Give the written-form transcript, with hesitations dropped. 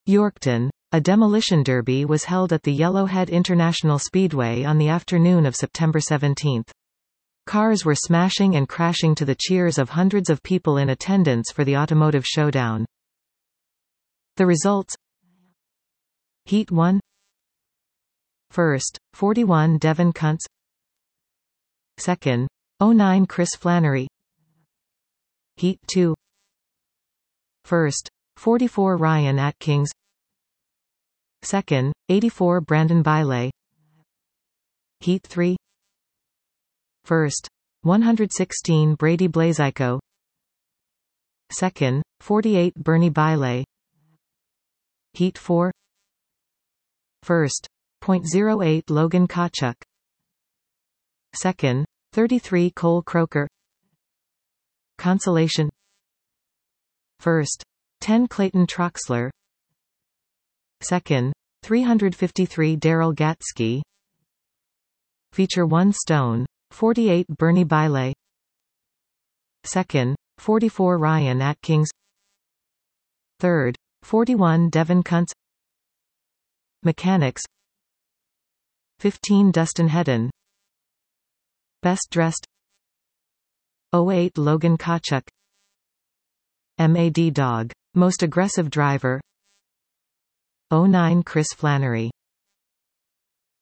Yorkton. A demolition derby was held at the Yellowhead International Speedway on the afternoon of September 17. Cars were smashing and crashing to the cheers of hundreds of people in attendance for the automotive showdown. The results: Heat 1. First, 41 Devin Kuntz. Second, 09 Chris Flannery. Heat 2. First, 44 Ryan Atkins. Second, 84 Brandon Bailey. Heat 3. First, 116 Brady Blazico. Second, 48 Bernie Bailey. Heat 4. First, .08 Logan Kachuk. Second, 33 Cole Croker. Consolation. First, 10 Clayton Troxler. Second, 353 Daryl Gatsky. Feature 1 Stone, 48 Bernie Bailey. Second, 44 Ryan Atkins. Third, 41 Devin Kuntz. Mechanics. 15 Dustin Hedden. Best dressed. 08 Logan Kachuk. MAD Dog. Most aggressive driver. 09 Chris Flannery.